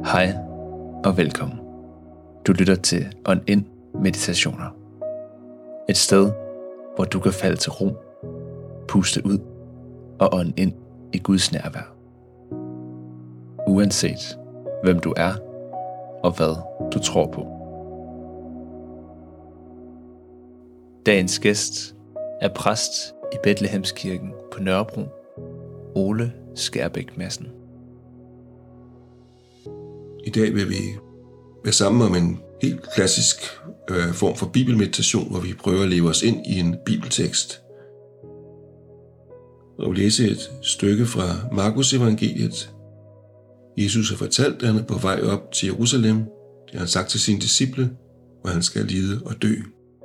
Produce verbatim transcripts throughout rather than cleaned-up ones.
Hej og velkommen. Du lytter til Ånd Ind Meditationer. Et sted, hvor du kan falde til ro, puste ud og ånde ind i Guds nærvær. Uanset hvem du er og hvad du tror på. Dagens gæst er præst i Betlehemskirken på Nørrebro, Ole Skærbæk Madsen. I dag vil vi være sammen om en helt klassisk øh, form for bibelmeditation, hvor vi prøver at leve os ind i en bibeltekst. Og læse et stykke fra Markus evangeliet. Jesus har fortalt, at han er på vej op til Jerusalem. Det har han sagt til sine disciple, hvor han skal lide og dø.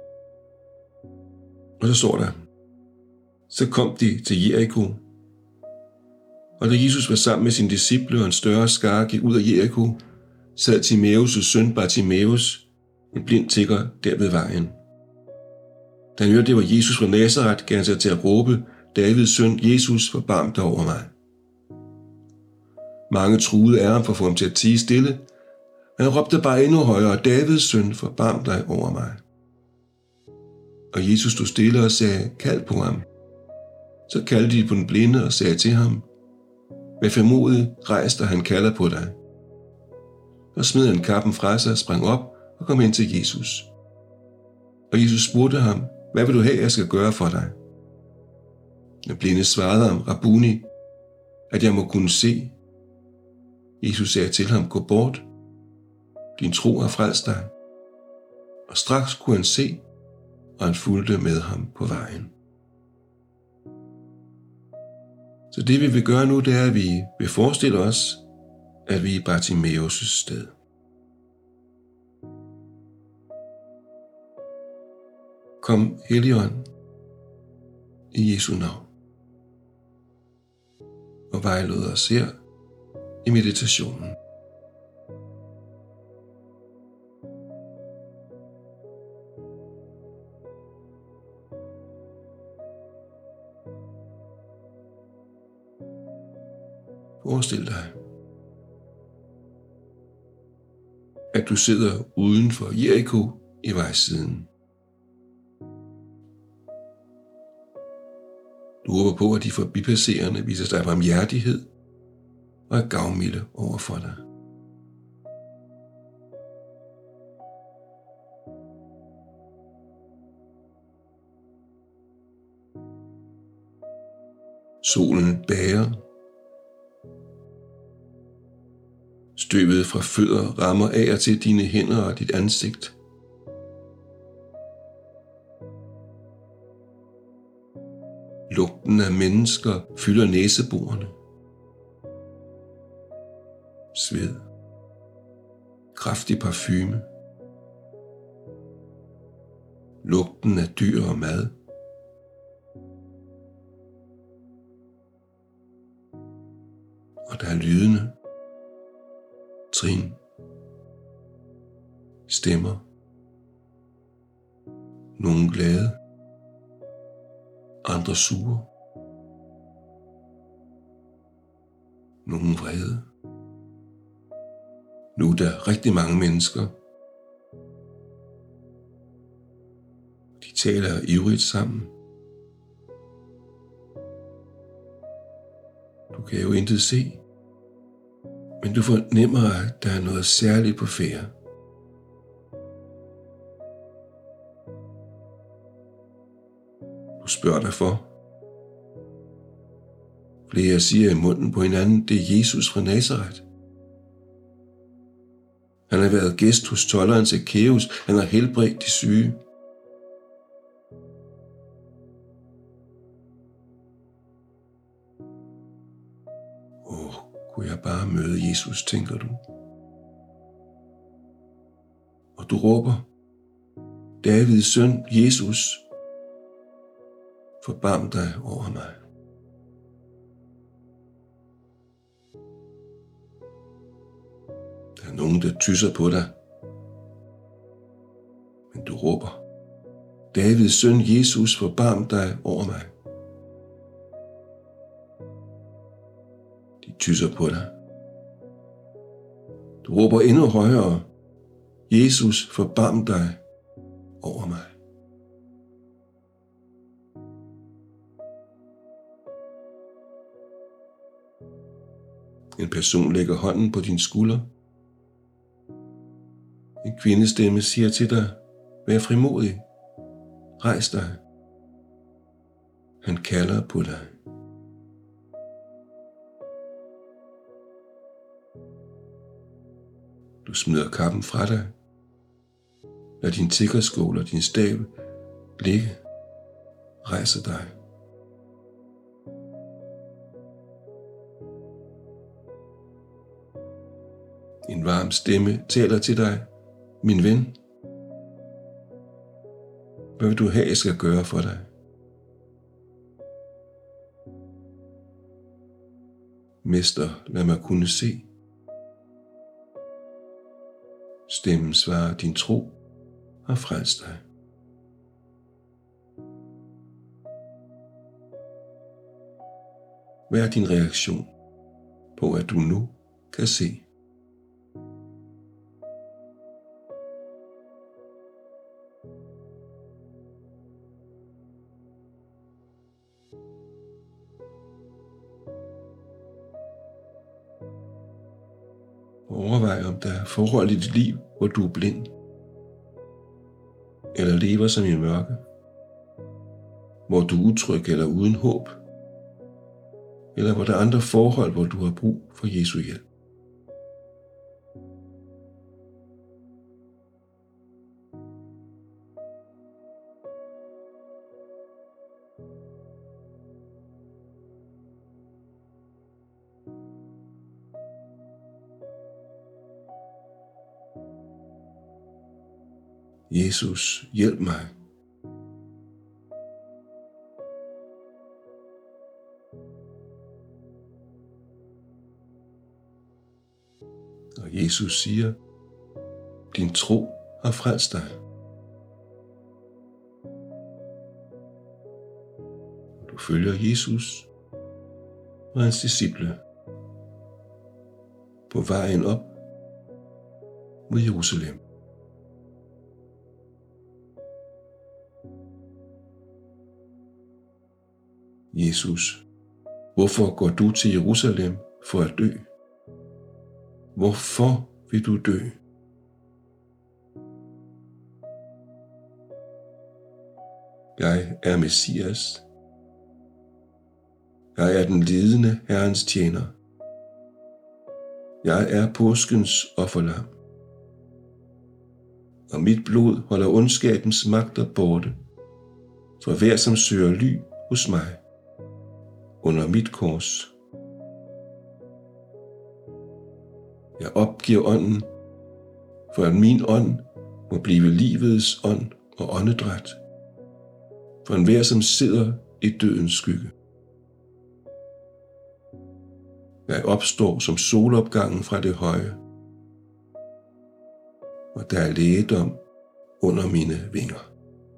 Og så står der: Så kom de til Jericho. Og da Jesus var sammen med sine disciple og en større skare gik ud af Jericho, sad Timaeus' søn Bartimaeus, en blind tigger, der ved vejen. Da han hørte, det var Jesus fra Nazaret, gav han sig til at råbe: Davids søn, Jesus, forbarm dig over mig. Mange truede af ham for at få ham til at tie stille, men han råbte bare endnu højere: Davids søn, forbarm dig over mig. Og Jesus stod stille og sagde: Kald på ham. Så kaldte de på den blinde og sagde til ham: Vær frimodig, rejs dig, han kalder på dig. Og smed han kappen fra sig, sprang op og kom ind til Jesus. Og Jesus spurgte ham: Hvad vil du have, jeg skal gøre for dig? Den blinde svarede ham: Rabuni, at jeg må kunne se. Jesus sagde til ham: Gå bort, din tro har frelst dig. Og straks kunne han se, og han fulgte med ham på vejen. Så det vi vil gøre nu, det er, at vi vil forestille os, at vi er i Bartimaeus' sted. Kom, Helligånd, i Jesu navn, og vejled os her i meditationen. Forestil dig, at du sidder uden for Jericho i vejsiden. Du håber på, at de forbipasserende viser dig barmhjertighed og er gavmilde over for dig. Solen bager. Støvet fra fødder rammer af og til dine hænder og dit ansigt. Lugten af mennesker fylder næseborene. Sved. Kraftig parfume. Lugten af dyr og mad. Og der er lydene. Trin. Stemmer. Nogle glade. Andre sure. Nogle vrede. Nu er der rigtig mange mennesker. De taler ivrigt sammen. Du kan jo intet se, men du fornemmer, at der er noget særligt på færde. Du spørger dig for. Flere siger i munden på hinanden: Det er Jesus fra Nazaret. Han har været gæst hos tolderen Zacchaeus. Han har helbredt de syge. Åh, kunne jeg bare møde Jesus, tænker du. Og du råber: Davids søn, Jesus, forbarm dig over mig. Der er nogen, der tysser på dig. Men du råber: Davids søn, Jesus, forbarm dig over mig. De tysser på dig. Du Du råber endnu højere: Jesus, forbarm dig over mig. En person lægger hånden på din skulder. En kvindestemme siger til dig: vær frimodig. Rejs dig. Han kalder på dig. Du smider kappen fra dig. Lad din tiggerskål og din stav ligge. Rejser dig. En varm stemme taler til dig: min ven, hvad vil du have, jeg skal gøre for dig? Mester, lad mig kunne se. Stemmen svarer: din tro har frelst dig. Hvad er din reaktion på, at du nu kan se? Overvej, om der er forhold i dit liv, hvor du er blind, eller lever som i mørke, hvor du er utryg eller uden håb, eller hvor der er andre forhold, hvor du har brug for Jesu hjælp. Jesus, hjælp mig. Og Jesus siger: din tro har frelst dig. Du følger Jesus og hans disciple på vejen op mod Jerusalem. Jesus, hvorfor går du til Jerusalem for at dø? Hvorfor vil du dø? Jeg er Messias. Jeg er den lidende Herrens tjener. Jeg er påskens offerlam. Og mit blod holder ondskabens magter borte, for hver som søger ly hos mig under mit kors. Jeg opgiver ånden, for at min ånd må blive livets ånd og åndedræt, for enhver som sidder i dødens skygge. Jeg opstår som solopgangen fra det høje, og der er lægedom under mine vinger.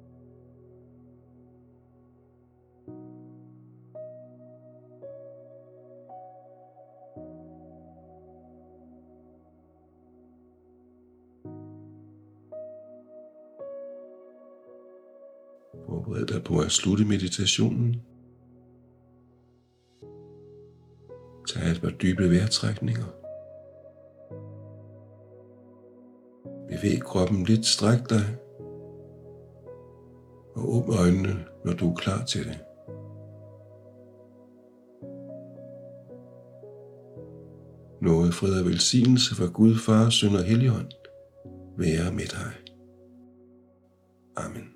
Forbered dig på at slutte meditationen. Tag et par dybe vejrtrækninger. Bevæg kroppen lidt, stræk dig og åbn øjnene, når du er klar til det. Nåde, fred og velsignelse fra Gud, Far, Søn og Helligånd være med dig. Amen.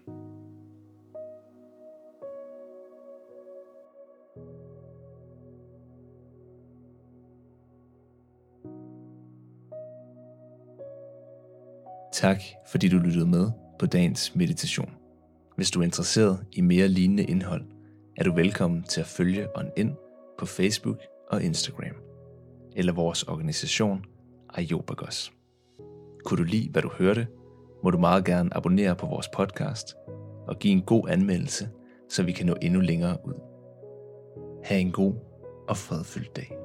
Tak, fordi du lyttede med på dagens meditation. Hvis du er interesseret i mere lignende indhold, er du velkommen til at følge On In på Facebook og Instagram, eller vores organisation Aiopagos. Kunne du lide, hvad du hørte, må du meget gerne abonnere på vores podcast og give en god anmeldelse, så vi kan nå endnu længere ud. Ha' en god og fredfyldt dag.